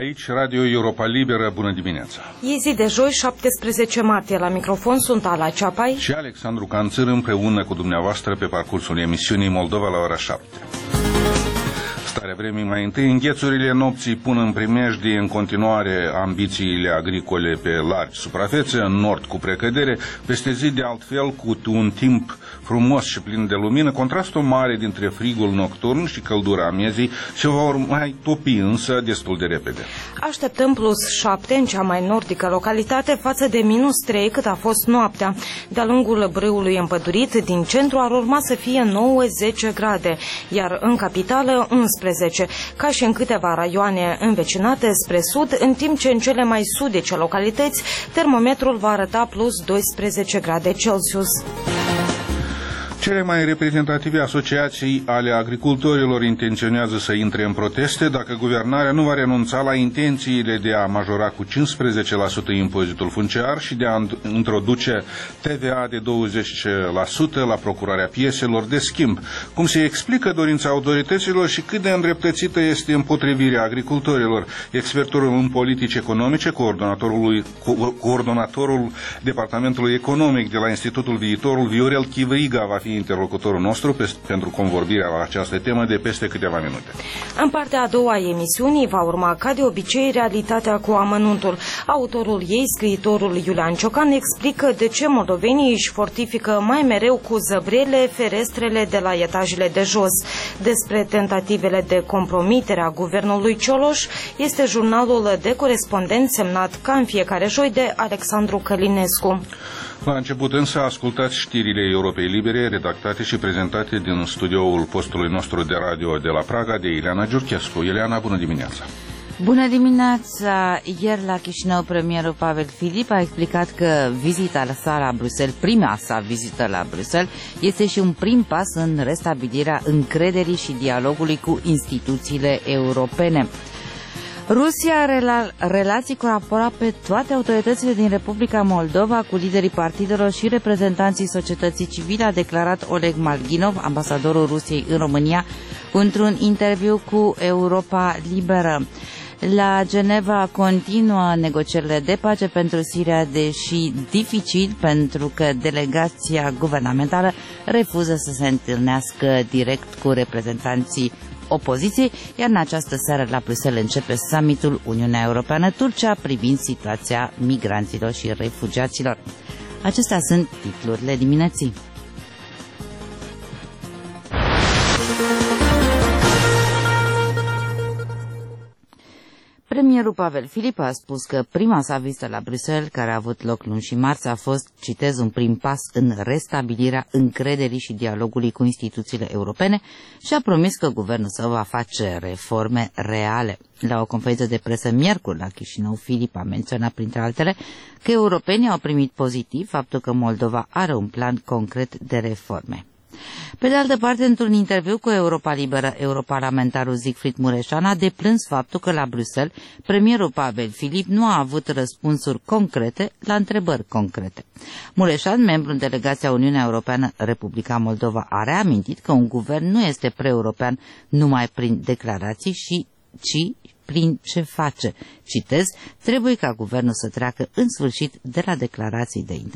Aici, Radio Europa Liberă, bună dimineața! E zi de joi, 17 martie. La microfon sunt Ala Ceapai și Alexandru Canțăr, împreună cu dumneavoastră pe parcursul emisiunii Moldova la ora 7. Starea vremii mai întâi. Înghețurile nopții pun în primejdie în continuare ambițiile agricole pe largi suprafețe, în nord cu precădere, peste zi de altfel cu un timp frumos și plin de lumină. Contrastul mare dintre frigul nocturn și căldura amiezii se va mai topi însă destul de repede. Așteptăm +7 în cea mai nordică localitate față de -3 cât a fost noaptea. De-a lungul brâului împădurit din centru ar urma să fie 9-10 grade, iar în capitală 11, ca și în câteva raioane învecinate spre sud, în timp ce în cele mai sudice localități termometrul va arăta +12 grade Celsius. Cele mai reprezentative asociații ale agricultorilor intenționează să intre în proteste dacă guvernarea nu va renunța la intențiile de a majora cu 15% impozitul funciar și de a introduce TVA de 20% la procurarea pieselor de schimb. Cum se explică dorința autorităților și cât de îndreptățită este împotrivirea agricultorilor? Expertul în politici economice, coordonatorul Departamentului Economic de la Institutul Viitorul, Viorel Chivriga, va fi interlocutorul nostru pentru convorbirea la această temă de peste câteva minute. În partea a doua a emisiunii va urma, ca de obicei, realitatea cu amănuntul. Autorul ei, scriitorul Iulian Ciocan, explică de ce moldovenii își fortifică mai mereu cu zăbrele ferestrele de la etajele de jos. Despre tentativele de compromitere a guvernului Cioloș este jurnalul de corespondent semnat ca în fiecare joi de Alexandru Călinescu. La început însă ascultați știrile Europei Libere, redactate și prezentate din studioul postului nostru de radio de la Praga de Ileana Giurchescu. Ileana, bună dimineața! Bună dimineața! Ieri la Chișinău, premierul Pavel Filip a explicat că vizita sa la Bruxelles, prima sa vizită la Bruxelles, este și un prim pas în restabilirea încrederii și dialogului cu instituțiile europene. Rusia are relații cu aproape toate autoritățile din Republica Moldova, cu liderii partidelor și reprezentanții societății civile, a declarat Oleg Malginov, ambasadorul Rusiei în România, într-un interviu cu Europa Liberă. La Geneva continuă negocierile de pace pentru Siria, deși dificil pentru că delegația guvernamentală refuză să se întâlnească direct cu reprezentanții opoziției, iar în această seară la Bruxelles începe summitul Uniunea Europeană-Turcia privind situația migranților și refugiaților. Acestea sunt titlurile dimineții. Premierul Pavel Filip a spus că prima sa vizită la Bruxelles, care a avut loc luni și marți, a fost, citez, un prim pas în restabilirea încrederii și dialogului cu instituțiile europene și a promis că guvernul său va face reforme reale. La o conferință de presă miercuri la Chișinău, Filip a menționat, printre altele, că europenii au primit pozitiv faptul că Moldova are un plan concret de reforme. Pe de altă parte, într-un interviu cu Europa Liberă, europarlamentarul Siegfried Mureșan a deplâns faptul că la Bruxelles premierul Pavel Filip nu a avut răspunsuri concrete la întrebări concrete. Mureșan, membru în delegația Uniunea Europeană Republica Moldova, a reamintit că un guvern nu este pre-european numai prin declarații, ci prin ce face. Citez, trebuie ca guvernul să treacă în sfârșit de la declarații de intenție.